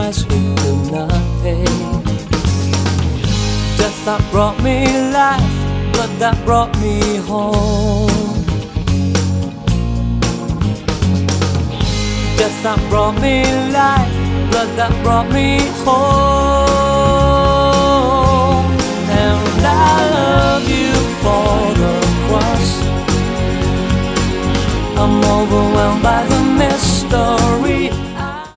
price we could not pay. Death that brought me life, blood that brought me home. Death that brought me life, blood that brought me home. And I love you for the cross. I'm overwhelmed by the